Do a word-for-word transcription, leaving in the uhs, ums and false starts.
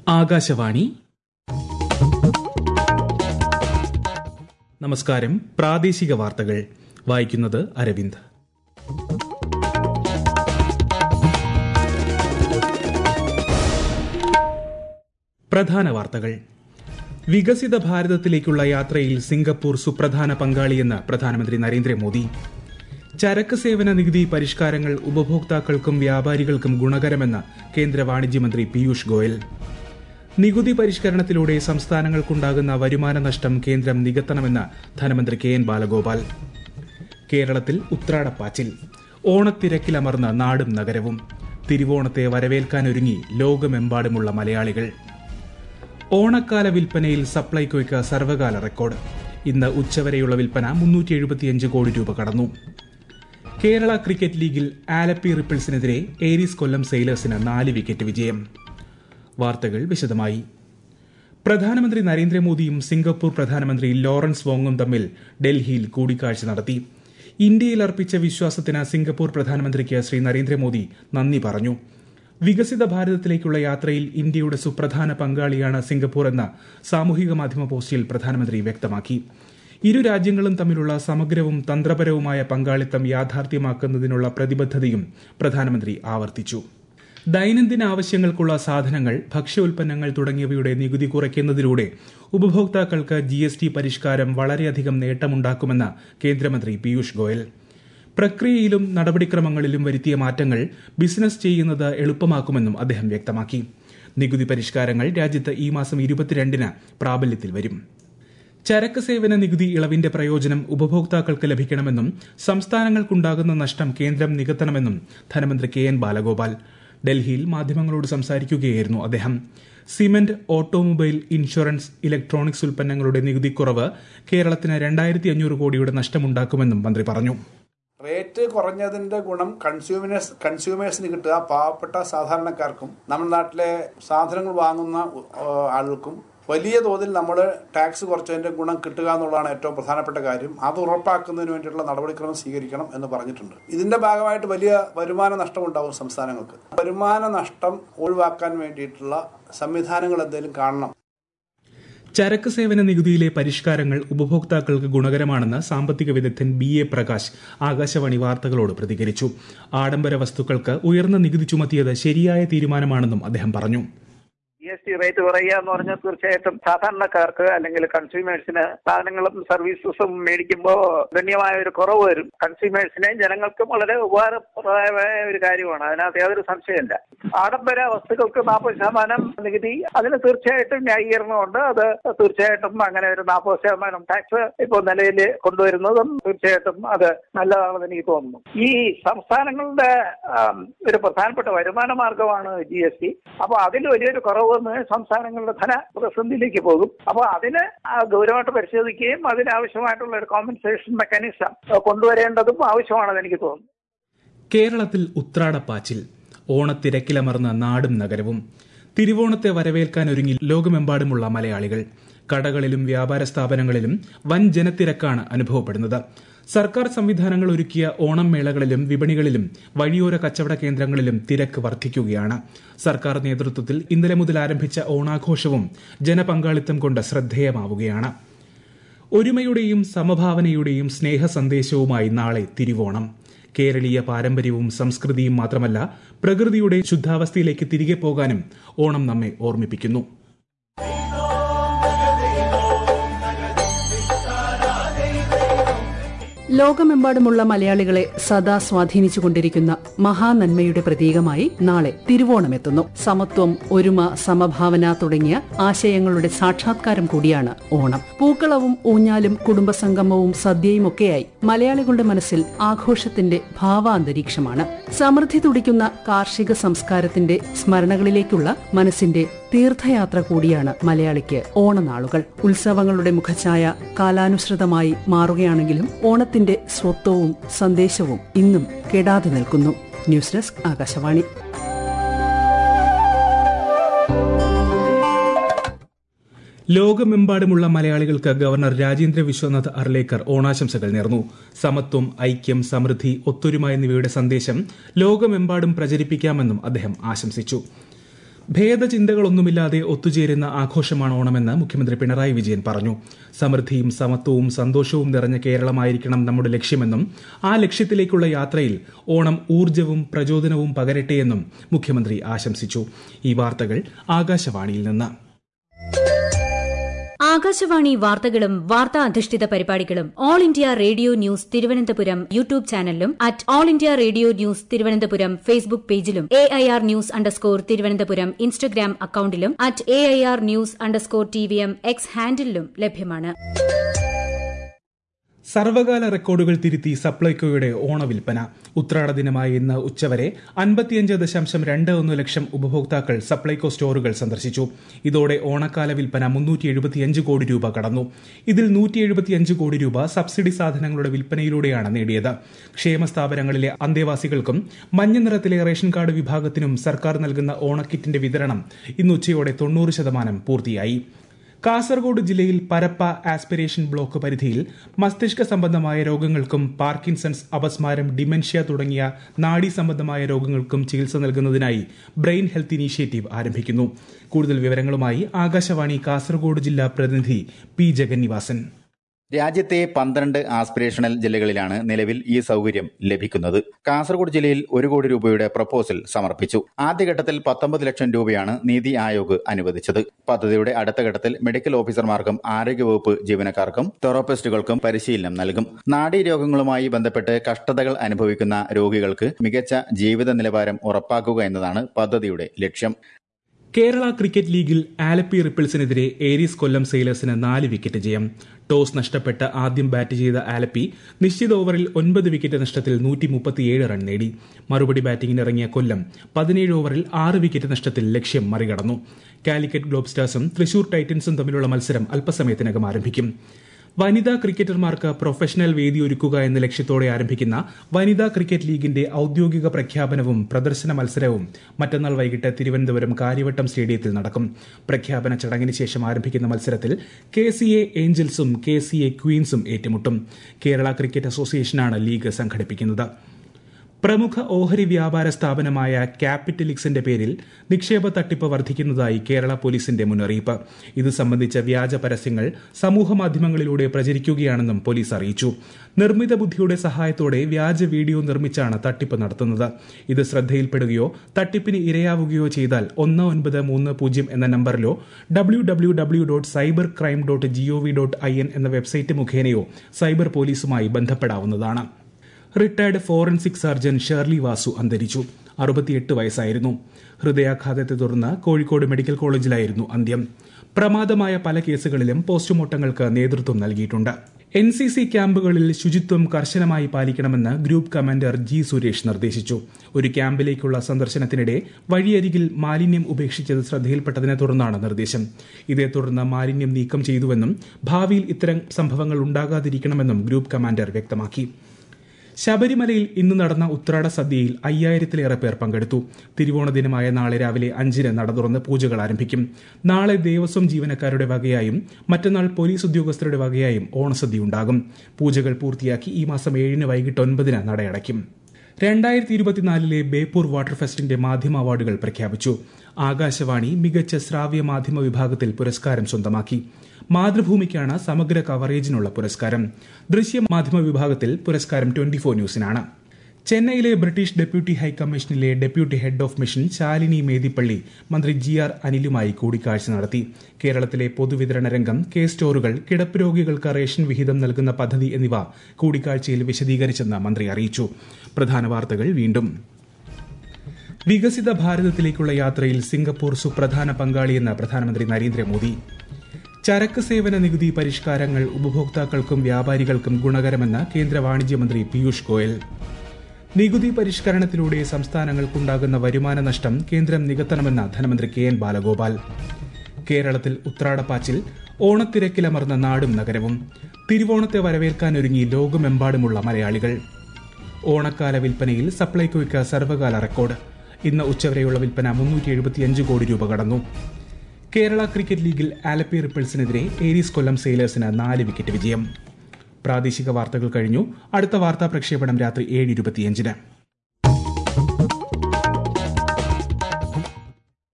ആകാശവാണി. നമസ്കാരം. പ്രാദേശിക വാർത്തകൾ വായിക്കുന്നത് അരവിന്ദ്. പ്രധാന വാർത്തകൾ. വികസിത ഭാരതത്തിലേക്കുള്ള യാത്രയിൽ സിംഗപ്പൂർ സുപ്രധാന പങ്കാളിയെന്ന് പ്രധാനമന്ത്രി നരേന്ദ്രമോദി. ചരക്ക് സേവന നികുതി പരിഷ്കാരങ്ങൾ ഉപഭോക്താക്കൾക്കും വ്യാപാരികൾക്കും ഗുണകരമെന്ന് കേന്ദ്ര വാണിജ്യമന്ത്രി പീയൂഷ് ഗോയൽ. നികുതി പരിഷ്കരണത്തിലൂടെ സംസ്ഥാനങ്ങൾക്കുണ്ടാകുന്ന വരുമാന നഷ്ടം കേന്ദ്രം നികത്തണമെന്ന് ധനമന്ത്രി കെ എൻ ബാലഗോപാൽ. കേരളത്തിൽ ഉത്രാടപ്പാച്ചിൽ. ഓണത്തിരക്കിലമർന്ന നാടും നഗരവും. തിരുവോണത്തെ വരവേൽക്കാനൊരുങ്ങി ലോകമെമ്പാടുമുള്ള മലയാളികൾ. ഓണക്കാല വിൽപ്പനയിൽ സപ്ലൈകോയ്ക്ക് സർവകാല റെക്കോർഡ്. ഇന്ന് ഉച്ചവരെയുള്ള വിൽപ്പന മുന്നൂറ്റി എഴുപത്തിയഞ്ച് കോടി രൂപ കടന്നു. കേരള ക്രിക്കറ്റ് ലീഗിൽ ആലപ്പി റിപ്പിൾസിനെതിരെ ഏരീസ് കൊല്ലം സെയിലേഴ്സിന് നാല് വിക്കറ്റ് വിജയം. വാർത്തകൾ വിശദമായി. പ്രധാനമന്ത്രി നരേന്ദ്രമോദിയും സിംഗപ്പൂർ പ്രധാനമന്ത്രി ലോറൻസ് വോങ്ങും തമ്മിൽ ഡൽഹിയിൽ കൂടിക്കാഴ്ച നടത്തി. ഇന്ത്യയിൽ അർപ്പിച്ച വിശ്വാസത്തിന് സിംഗപ്പൂർ പ്രധാനമന്ത്രിക്ക് ശ്രീ നരേന്ദ്രമോദി നന്ദി പറഞ്ഞു. വികസിത ഭാരതത്തിലേക്കുള്ള യാത്രയിൽ ഇന്ത്യയുടെ സുപ്രധാന പങ്കാളിയാണ് സിംഗപ്പൂർ എന്ന സാമൂഹിക മാധ്യമ പോസ്റ്റിൽ പ്രധാനമന്ത്രി വ്യക്തമാക്കി. ഇരു രാജ്യങ്ങളും തമ്മിലുള്ള സമഗ്രവും തന്ത്രപരവുമായ പങ്കാളിത്തം യാഥാർത്ഥ്യമാക്കുന്നതിനുള്ള പ്രതിബദ്ധതയും പ്രധാനമന്ത്രി ആവർത്തിച്ചു. ദൈനംദിന ആവശ്യങ്ങൾക്കുള്ള സാധനങ്ങൾ, ഭക്ഷ്യോൽപ്പന്നങ്ങൾ തുടങ്ങിയവയുടെ നികുതി കുറയ്ക്കുന്നതിലൂടെ ഉപഭോക്താക്കൾക്ക് ജി എസ് ടി പരിഷ്കാരം വളരെയധികം നേട്ടമുണ്ടാക്കുമെന്ന് കേന്ദ്രമന്ത്രി പീയൂഷ് ഗോയൽ. പ്രക്രിയയിലും നടപടിക്രമങ്ങളിലും വരുത്തിയ മാറ്റങ്ങൾ ബിസിനസ് ചെയ്യുന്നത് എളുപ്പമാക്കുമെന്നും അദ്ദേഹം വ്യക്തമാക്കി. നികുതി പരിഷ്കാരങ്ങൾ രാജ്യത്ത് ഈ മാസം ഇരുപത്തിരണ്ടിന് പ്രാബല്യത്തിൽ വരും. ചരക്ക് സേവന നികുതി ഇളവിന്റെ പ്രയോജനം ഉപഭോക്താക്കൾക്ക് ലഭിക്കണമെന്നും സംസ്ഥാനങ്ങൾക്കുണ്ടാകുന്ന നഷ്ടം കേന്ദ്രം നികത്തണമെന്നും ധനമന്ത്രി കെ എൻ ബാലഗോപാൽ ഡൽഹിയിൽ മാധ്യമങ്ങളോട് സംസാരിക്കുകയായിരുന്നു അദ്ദേഹം. സിമന്റ്, ഓട്ടോമൊബൈൽ, ഇൻഷുറൻസ്, ഇലക്ട്രോണിക്സ് ഉൽപ്പന്നങ്ങളുടെ നികുതി കുറവ് കേരളത്തിന് രണ്ടായിരത്തി അഞ്ഞൂറ് കോടിയുടെ നഷ്ടമുണ്ടാക്കുമെന്നും മന്ത്രി പറഞ്ഞു. റേറ്റ് കുറഞ്ഞതിന്റെ ഗുണം കൺസ്യൂമേഴ്സ് കൺസ്യൂമേഴ്സിന് കിട്ടുക പാവപ്പെട്ട സാധാരണക്കാർക്കും നമ്മുടെ നാട്ടിലെ സാധനങ്ങൾ വാങ്ങുന്ന ആളുകൾക്കും വലിയ തോതിൽ നമ്മൾ ടാക്സ് കുറച്ചതിന്റെ ഗുണം കിട്ടുക എന്നുള്ളതാണ് ഏറ്റവും പ്രധാനപ്പെട്ട കാര്യം. അത് ഉറപ്പാക്കുന്നതിന് വേണ്ടിയിട്ടുള്ള നടപടിക്രമം സ്വീകരിക്കണം എന്ന് പറഞ്ഞിട്ടുണ്ട്. ഇതിന്റെ ഭാഗമായിട്ട് വലിയ വരുമാന നഷ്ടം ഉണ്ടാവും സംസ്ഥാനങ്ങൾക്ക്. വരുമാന നഷ്ടം ഒഴിവാക്കാൻ വേണ്ടിയിട്ടുള്ള സംവിധാനങ്ങൾ എന്തെങ്കിലും കാണണം. ചരക്ക് സേവന നികുതിയിലെ പരിഷ്കാരങ്ങൾ ഉപഭോക്താക്കൾക്ക് ഗുണകരമാണെന്ന് സാമ്പത്തിക വിദഗ്ധൻ ബി എ പ്രകാശ് ആകാശവാണി വാർത്തകളോട് പ്രതികരിച്ചു. ആഡംബര വസ്തുക്കൾക്ക് ഉയർന്ന നികുതി ചുമത്തിയത് ശരിയായ തീരുമാനമാണെന്നും അദ്ദേഹം പറഞ്ഞു. ജി എസ് ടി റേറ്റ് കുറയുക എന്ന് പറഞ്ഞാൽ തീർച്ചയായിട്ടും സാധാരണക്കാർക്ക് അല്ലെങ്കിൽ കൺസ്യൂമേഴ്സിന് സാധനങ്ങളും സർവീസസും മേടിക്കുമ്പോൾ ഗണ്യമായ ഒരു കുറവ് വരും. കൺസ്യൂമേഴ്സിനെ ജനങ്ങൾക്കും വളരെ ഉപകാരപ്രദമായ ഒരു കാര്യമാണ്. അതിനകത്ത് യാതൊരു സംശയമില്ല. ആഡംബര വസ്തുക്കൾക്ക് നാൽപ്പത് ശതമാനം നികുതി, അതിന് തീർച്ചയായിട്ടും ന്യായീകരണമുണ്ട്. അത് തീർച്ചയായിട്ടും അങ്ങനെ ഒരു നാൽപ്പത് ശതമാനം ടാക്സ് ഇപ്പോൾ നിലയിൽ കൊണ്ടുവരുന്നതും തീർച്ചയായിട്ടും അത് നല്ലതാണെന്ന് എനിക്ക് തോന്നുന്നു. ഈ സംസ്ഥാനങ്ങളുടെ ഒരു പ്രധാനപ്പെട്ട വരുമാന മാർഗമാണ് ജി എസ് ടി. അപ്പൊ അതിൽ വലിയൊരു കുറവ് സംസ്ഥാനങ്ങളുടെ ധന പ്രതിസന്ധിയിലേക്ക് പോകും. അപ്പോൾ അതിന് ഗൗരവമായിട്ട് പരിശോധിക്കുകയും അതിനാവശ്യമായിട്ടുള്ള ഒരു കോമ്പൻസേഷൻ മെക്കാനിസം കൊണ്ടുവരേണ്ടതും ആവശ്യമാണെന്ന് എനിക്ക് തോന്നുന്നു. കേരളത്തിൽ ഉത്രാടപ്പാച്ചിൽ. ഓണത്തിരക്കിലമർന്ന നാടും നഗരവും. തിരുവോണത്തെ വരവേൽക്കാനൊരുങ്ങി ലോകമെമ്പാടുമുള്ള മലയാളികൾ. കടകളിലും വ്യാപാര സ്ഥാപനങ്ങളിലും വൻ ജനത്തിരക്കാണ് അനുഭവപ്പെടുന്നത്. സർക്കാർ സംവിധാനങ്ങൾ ഒരുക്കിയ ഓണം മേളകളിലും വിപണികളിലും വഴിയോര കച്ചവട കേന്ദ്രങ്ങളിലും തിരക്ക് വർദ്ധിക്കുകയാണ്. സർക്കാർ നേതൃത്വത്തിൽ ഇന്നലെ മുതൽ ആരംഭിച്ച ഓണാഘോഷവും ജനപങ്കാളിത്തം കൊണ്ട് ശ്രദ്ധേയമാവുകയാണ്. ഒരുമയുടെയും സമഭാവനയുടെയും സ്നേഹ സന്ദേശവുമായി നാളെ തിരുവോണം. കേരളീയ പാരമ്പര്യവും സംസ്കൃതിയും മാത്രമല്ല, പ്രകൃതിയുടെ ശുദ്ധാവസ്ഥയിലേക്ക് തിരികെ പോകാനും ഓണം നമ്മെ ഓർമ്മിപ്പിക്കുന്നു. ലോകമെമ്പാടുമുള്ള മലയാളികളെ സദാ സ്വാധീനിച്ചുകൊണ്ടിരിക്കുന്ന മഹാനന്മയുടെ പ്രതീകമായി നാളെ തിരുവോണമെത്തുന്നു. സമത്വം, ഒരുമ, സമഭാവന തുടങ്ങിയ ആശയങ്ങളുടെ സാക്ഷാത്കാരം കൂടിയാണ് ഓണം. പൂക്കളവും ഊഞ്ഞാലും കുടുംബസംഗമവും സദ്യയുമൊക്കെയായി മലയാളികളുടെ മനസ്സിൽ ആഘോഷത്തിന്റെ ഭാവാന്തരീക്ഷമാണ്. സമൃദ്ധി തുടിക്കുന്ന കാർഷിക സംസ്കാരത്തിന്റെ സ്മരണകളിലേക്കുള്ള മനസ്സിന്റെ തീർത്ഥയാത്ര കൂടിയാണ് മലയാളിക്ക് ഓണനാളുകൾ. ഉത്സവങ്ങളുടെ മുഖഛായ കാലാനുസൃതമായി മാറുകയാണെങ്കിലും ഓണത്തിന്റെ സ്വത്വവും സന്ദേശവും ഇന്നും കെടാതെ നിൽക്കുന്നു. News desk, Akashvani. ലോകമെമ്പാടുമുള്ള മലയാളികൾക്ക് ഗവർണർ രാജേന്ദ്ര വിശ്വനാഥ് അർലേക്കർ ഓണാശംസകൾ നേർന്നു. സമത്വം, ഐക്യം, സമൃദ്ധി, ഒത്തൊരുമ എന്നിവയുടെ സന്ദേശം ലോകമെമ്പാടും പ്രചരിപ്പിക്കാമെന്നും അദ്ദേഹം ആശംസിച്ചു. ഭേദചിന്തകളൊന്നുമില്ലാതെ ഒത്തുചേരുന്ന ആഘോഷമാണ് ഓണമെന്ന് മുഖ്യമന്ത്രി പിണറായി വിജയൻ പറഞ്ഞു. സമൃദ്ധിയും സമത്വവും സന്തോഷവും നിറഞ്ഞ കേരളമായിരിക്കണം നമ്മുടെ ലക്ഷ്യമെന്നും ആ ലക്ഷ്യത്തിലേക്കുള്ള യാത്രയിൽ ഓണം ഊർജ്ജവും പ്രചോദനവും പകരട്ടെയെന്നും മുഖ്യമന്ത്രി ആശംസിച്ചു. ഈ വാർത്തകൾ ആകാശവാണിയിൽ നിന്ന്. ആകാശവാണി വാർത്തകളും വാർത്താ അധിഷ്ഠിത പരിപാടികളും All India Radio news Thiruvananthapuram YouTube ചാനലിലും at All India Radio news Thiruvananthapuram Facebook പേജിലും A I R news underscore Thiruvananthapuram Instagram അക്കൌണ്ടിലും at A I R news underscore T V M X ഹാൻഡിലും ലഭ്യമാണ്. സർവകാല റെക്കോർഡുകൾ തിരുത്തി സപ്ലൈകോയുടെ ഓണവിൽപ്പന. ഉത്രാട ദിനമായ ഇന്ന് ഉച്ചവരെ അൻപത്തിയഞ്ച് ദശാംശം രണ്ട് ഒന്ന് ലക്ഷം ഉപഭോക്താക്കൾ സപ്ലൈകോ സ്റ്റോറുകൾ സന്ദർശിച്ചു. ഇതോടെ ഓണക്കാല വിൽപ്പന മുന്നൂറ്റി എഴുപത്തിയഞ്ച് കോടി രൂപ കടന്നു. ഇതിൽ നൂറ്റി എഴുപത്തിയഞ്ച് കോടി രൂപ സബ്സിഡി സാധനങ്ങളുടെ വിൽപ്പനയിലൂടെയാണ് നേടിയത്. ക്ഷേമ സ്ഥാപനങ്ങളിലെ അന്തേവാസികൾക്കും മഞ്ഞ നിറത്തിലെ റേഷൻ കാർഡ് വിഭാഗത്തിനും സർക്കാർ നൽകുന്ന ഓണക്കിറ്റിന്റെ വിതരണം ഇന്ന് ഉച്ചയോടെ തൊണ്ണൂറ് ശതമാനം പൂർത്തിയായി. കാസർഗോഡ് ജില്ലയിൽ പരപ്പ ആസ്പിരേഷൻ ബ്ലോക്ക് പരിധിയിൽ മസ്തിഷ്ക സംബന്ധമായ രോഗങ്ങൾക്കും പാർക്കിൻസൺസ്, അപസ്മാരം, ഡിമെൻഷ്യ തുടങ്ങിയ നാഡീ സംബന്ധമായ രോഗങ്ങൾക്കും ചികിത്സ നൽകുന്നതിനായി ബ്രെയിൻ ഹെൽത്ത് ഇനീഷ്യേറ്റീവ് ആരംഭിക്കുന്നു. കൂടുതൽ വിവരങ്ങളുമായി ആകാശവാണി കാസർഗോഡ് ജില്ലാ പ്രതിനിധി പി ജഗന്നിവാസൻ. രാജ്യത്തെ പന്ത്രണ്ട് ആസ്പിരേഷണൽ ജില്ലകളിലാണ് നിലവിൽ ഈ സൗകര്യം ലഭിക്കുന്നത്. കാസർഗോഡ് ജില്ലയിൽ ഒരു കോടി രൂപയുടെ പ്രപ്പോസൽ സമർപ്പിച്ചു. ആദ്യഘട്ടത്തിൽ പത്തൊമ്പത് ലക്ഷം രൂപയാണ് നീതി ആയോഗ് അനുവദിച്ചത്. പദ്ധതിയുടെ അടുത്ത ഘട്ടത്തിൽ മെഡിക്കൽ ഓഫീസർമാർക്കും ആരോഗ്യവകുപ്പ് ജീവനക്കാർക്കും തെറാപ്പിസ്റ്റുകൾക്കും പരിശീലനം നൽകും. നാഡീരോഗങ്ങളുമായി ബന്ധപ്പെട്ട് കഷ്ടതകൾ അനുഭവിക്കുന്ന രോഗികൾക്ക് മികച്ച ജീവിത നിലവാരം ഉറപ്പാക്കുക എന്നതാണ് പദ്ധതിയുടെ ലക്ഷ്യം. കേരള ക്രിക്കറ്റ് ലീഗിൽ ആലപ്പി റിപ്പിൾസിനെതിരെ ഏരീസ് കൊല്ലം സെയിലേഴ്സിന് നാല് വിക്കറ്റ് ജയം. ടോസ് നഷ്ടപ്പെട്ട് ആദ്യം ബാറ്റ് ചെയ്ത ആലപ്പി നിശ്ചിത ഓവറിൽ ഒൻപത് വിക്കറ്റ് നഷ്ടത്തിൽ നൂറ്റി മുപ്പത്തിയേഴ് റൺ നേടി. മറുപടി ബാറ്റിംഗിനിറങ്ങിയ കൊല്ലം പതിനേഴ് ഓവറിൽ ആറ് വിക്കറ്റ് നഷ്ടത്തിൽ ലക്ഷ്യം മറികടന്നു. കാലിക്കറ്റ് ഗ്ലോബ്സ്റ്റാർസും തൃശൂർ ടൈറ്റൻസും തമ്മിലുള്ള മത്സരം അല്പസമയത്തിനകം ആരംഭിക്കും. വനിതാ ക്രിക്കറ്റർമാർക്ക് പ്രൊഫഷണൽ വേദിയൊരുക്കുക എന്ന ലക്ഷ്യത്തോടെ ആരംഭിക്കുന്ന വനിതാ ക്രിക്കറ്റ് ലീഗിന്റെ ഔദ്യോഗിക പ്രഖ്യാപനവും പ്രദർശന മത്സരവും മറ്റന്നാൾ വൈകിട്ട് തിരുവനന്തപുരം കാര്യവട്ടം സ്റ്റേഡിയത്തിൽ നടക്കും. പ്രഖ്യാപന ചടങ്ങിന് ശേഷം ആരംഭിക്കുന്ന മത്സരത്തിൽ കെ സി എ ഏഞ്ചൽസും കെ സി എ ക്വീൻസും ഏറ്റുമുട്ടും. കേരള ക്രിക്കറ്റ് അസോസിയേഷനാണ് ലീഗ് സംഘടിപ്പിക്കുന്നത്. പ്രമുഖ ഓഹരി വ്യാപാര സ്ഥാപനമായ ക്യാപിറ്റലിക്സിന്റെ പേരിൽ നിക്ഷേപ തട്ടിപ്പ് വർദ്ധിക്കുന്നതായി കേരള പോലീസിന്റെ മുന്നറിയിപ്പ്. ഇത് സംബന്ധിച്ച വ്യാജ പരസ്യങ്ങൾ സമൂഹമാധ്യമങ്ങളിലൂടെ പ്രചരിക്കുകയാണെന്നും പോലീസ് അറിയിച്ചു. നിർമ്മിത ബുദ്ധിയുടെ സഹായത്തോടെ വ്യാജ വീഡിയോ നിർമ്മിച്ചാണ് തട്ടിപ്പ് നടത്തുന്നത്. ഇത് ശ്രദ്ധയിൽപ്പെടുകയോ തട്ടിപ്പിന് ഇരയാവുകയോ ചെയ്താൽ ഒന്ന് ഒൻപത് മൂന്ന് പൂജ്യം എന്ന നമ്പറിലോ W W W dot cyber crime dot G O V dot I N എന്ന വെബ്സൈറ്റ് മുഖേനയോ സൈബർ പോലീസുമായി ബന്ധപ്പെടാവുന്നതാണ്. Retired forensic surgeon Shirley Vasu അന്തരിച്ചു. അറുപത്തിയെട്ട് വയസ്സായിരുന്നു. ഹൃദയാഘാതത്തെ തുടർന്ന് കോഴിക്കോട് മെഡിക്കൽ കോളേജിലായിരുന്നു അന്ത്യം. പ്രമാദമായ പല കേസുകളിലും പോസ്റ്റ്മോർട്ടങ്ങൾക്ക് നേതൃത്വം നൽകിയിട്ടുണ്ട്. എൻ സി സി ക്യാമ്പുകളിൽ ശുചിത്വം കർശനമായി പാലിക്കണമെന്ന് ഗ്രൂപ്പ് കമാൻഡർ ജി സുരേഷ് നിർദ്ദേശിച്ചു. ഒരു ക്യാമ്പിലേക്കുള്ള സന്ദർശനത്തിനിടെ വഴിയരികിൽ മാലിന്യം ഉപേക്ഷിച്ചത് ശ്രദ്ധയിൽപ്പെട്ടതിനെ തുടർന്നാണ് നിർദ്ദേശം. ഇതേ തുടർന്ന് മാലിന്യം നീക്കം ചെയ്തുവെന്നും ഭാവിയിൽ ഇത്തരം സംഭവങ്ങൾ ഉണ്ടാകാതിരിക്കണമെന്നും ഗ്രൂപ്പ് കമാൻഡർ വ്യക്തമാക്കി. ശബരിമലയിൽ ഇന്ന് നടന്ന ഉത്രാട സദ്യയിൽ അയ്യായിരത്തിലേറെ പേർ പങ്കെടുത്തു. തിരുവോണ ദിനമായ നാളെ രാവിലെ അഞ്ചിന് നട തുറന്ന് പൂജകൾ ആരംഭിക്കും. നാളെ ദേവസ്വം ജീവനക്കാരുടെ വകയായും മറ്റന്നാൾ പോലീസ് ഉദ്യോഗസ്ഥരുടെ വകയായും ഓണസദ്യ ഉണ്ടാകും. പൂജകൾ പൂർത്തിയാക്കി ഈ മാസം ഏഴിന് വൈകിട്ട് ഒൻപതിന് നടയടയ്ക്കും. രണ്ടായിരത്തി ഇരുപത്തിനാലിലെ ബേപ്പൂർ വാട്ടർ ഫെസ്റ്റിന്റെ മാധ്യമ അവാർഡുകൾ പ്രഖ്യാപിച്ചു. ആകാശവാണി മികച്ച ശ്രാവ്യ മാധ്യമ വിഭാഗത്തിൽ പുരസ്കാരം സ്വന്തമാക്കി. മാതൃഭൂമിക്കാണ് സമഗ്ര കവറേജിനുള്ള പുരസ്കാരം. ദൃശ്യ മാധ്യമ വിഭാഗത്തിൽ പുരസ്കാരം ട്വന്റി ഫോർ ന്യൂസിനാണ്. ചെന്നൈയിലെ ബ്രിട്ടീഷ് ഡെപ്യൂട്ടി ഹൈക്കമ്മീഷനിലെ deputy head of mission Shalini Medipally മന്ത്രി ജി ആർ അനിലുമായി കൂടിക്കാഴ്ച നടത്തി. കേരളത്തിലെ പൊതുവിതരണ രംഗം, കെ സ്റ്റോറുകൾ, കിടപ്പ് രോഗികൾക്ക് റേഷൻ വിഹിതം നൽകുന്ന പദ്ധതി എന്നിവ കൂടിക്കാഴ്ചയിൽ വിശദീകരിച്ചെന്ന് മന്ത്രി അറിയിച്ചു. പ്രധാന വാർത്തകൾ വീണ്ടും. വികസിത ഭാരതത്തിലേക്കുള്ള യാത്രയിൽ സിംഗപ്പൂർ സുപ്രധാന പങ്കാളിയെന്ന് പ്രധാനമന്ത്രി നരേന്ദ്രമോദി. ചരക്ക് സേവന നികുതി പരിഷ്കാരങ്ങൾ ഉപഭോക്താക്കൾക്കും വ്യാപാരികൾക്കും ഗുണകരമെന്ന് കേന്ദ്ര വാണിജ്യമന്ത്രി പീയൂഷ് ഗോയൽ. നികുതി പരിഷ്കരണത്തിലൂടെ സംസ്ഥാനങ്ങൾക്കുണ്ടാകുന്ന വരുമാന നഷ്ടം കേന്ദ്രം നികത്തണമെന്ന് ധനമന്ത്രി കെ എൻ ബാലഗോപാൽ. കേരളത്തിൽ ഉത്രാടപ്പാച്ചിൽ, ഓണത്തിരക്കിലമർന്ന നാടും നഗരവും. തിരുവോണത്തെ വരവേൽക്കാനൊരുങ്ങി ലോകമെമ്പാടുമുള്ള മലയാളികൾ. ഓണക്കാല വിൽപ്പനയിൽ സപ്ലൈകോയ്ക്ക് സർവകാല റെക്കോർഡ്. ഇന്ന് ഉച്ചവരെയുള്ള വിൽപ്പന മുന്നൂറ്റി എഴുപത്തിയഞ്ച് കോടി രൂപ കടന്നു. കേരള ക്രിക്കറ്റ് ലീഗിൽ ആലപ്പി റിപ്പിൾസിനെതിരെ ഏരീസ് കൊല്ലം സെയിലേഴ്സിന് നാല് വിക്കറ്റ് വിജയം. പ്രാദേശിക വാർത്തകൾ കഴിഞ്ഞു. അടുത്ത വാർത്താ പ്രക്ഷേപണം രാത്രി ഏഴ് ഇരുപത്തിയഞ്ചിന്.